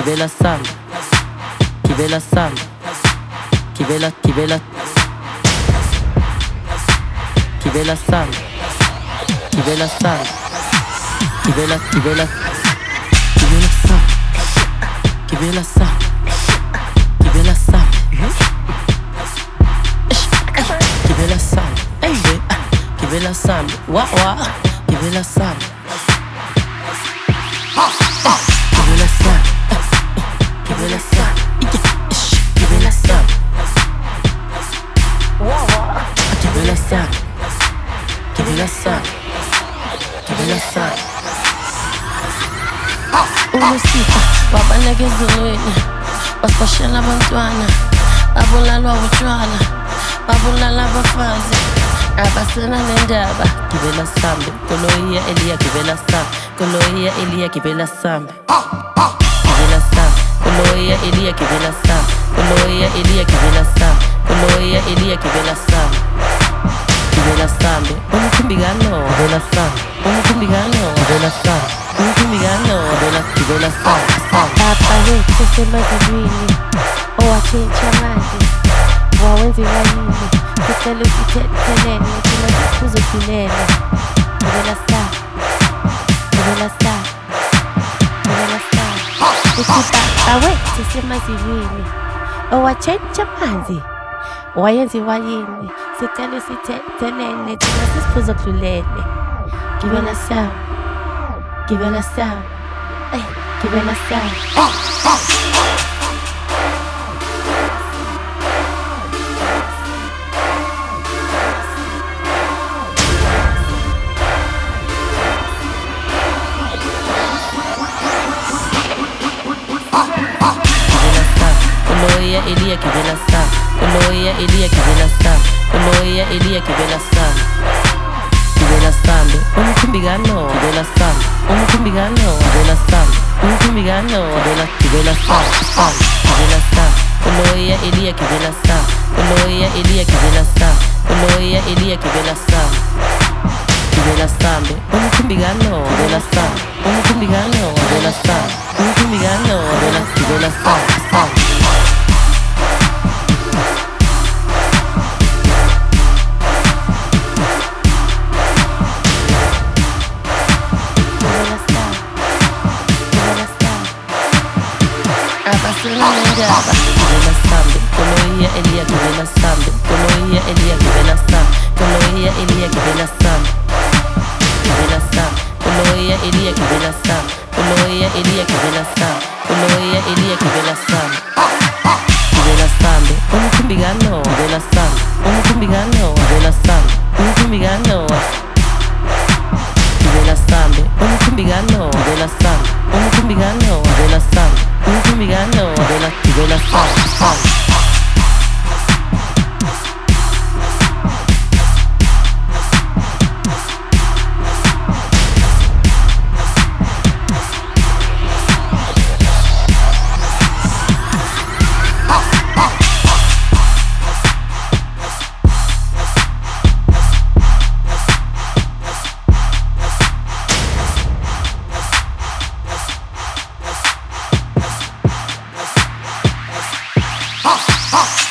Kibela Sambe, Kibela Sambe, Kibela Sambe, Kibela Sambe, Kibela Sambe, Kibela Sambe, Kibela Sambe, Kibela Sambe, Kibela Sambe, Kibela Sambe, wa Kibela Sambe, Kibela Sambe, Kibela Sambe, Kibela Sambe, Kibela Sambe, Kibela Sambe, Kibela Sambe. Ulusipha wabaleka ezulwini, basiboshela abantwana, babulalwa utshwala, babulala abafazi, abasena nendaba. Kibela Sambe, Koloia Elia Kibela Sambe, Koloia Elia Kibela Sambe, Kibela Sambe, Koloia Elia Kibela Sambe, Koloia Elia Kibela Sambe, Koloia Elia Kibela Sambe, Kibela Sambe, umkhumbigano Kibela Sambe, umkhumbigano Kibela Sambe, umkhumbigano Kibela Sambe. Baba wethu semazulwini, owatshintsha manje, wawenziwa yini? Sicela usithethelele, thina sizophilela. Kibela Sambe, Kibela Sambe, Kibela Sambe. Uthi baba wethu semazulwini, owatshintsha manje, wayenziwa yini? Sicela usithethelele, thina sizophilela. Kibela Sambe, Kibela Sambe, Kibela Sambe. Koloia Elia Kibela Sambe, Koloia Elia Kibela Sambe, Koloia Elia Kibela Sambe, Kibela Sambe, umkhumbigano Kibela Sambe, umkhumbigano Kibela Sambe, umkhumbigano Kibela Sambe, Kibela Sambe, Koloia Elia Kibela Sambe, Koloia Elia Kibela Sambe, Koloia Elia Kibela Sambe, Kibela Sambe, umkhumbigano Kibela Sambe, umkhumbigano Kibela Sambe, umkhumbigano Kibela Sambe. Abasena nendaba. Kibela Sambe, Koloia Elia Kibela Sambe, Koloia Elia Kibela Sambe, Koloia Elia Kibela Sambe, Kibela Sambe, Koloia Elia Kibela Sambe, Koloia Elia Kibela Sambe, Koloia Elia Kibela Sambe, Kibela Sambe, umkhumbigano Kibela Sambe, umkhumbigano Kibela Sambe, umkhumbigano Kibela Sambe, umkhumbigano Kibela Sambe, umkhumbigano Kibela Sambe, umkhumbigano Kibela Sambe. Ha!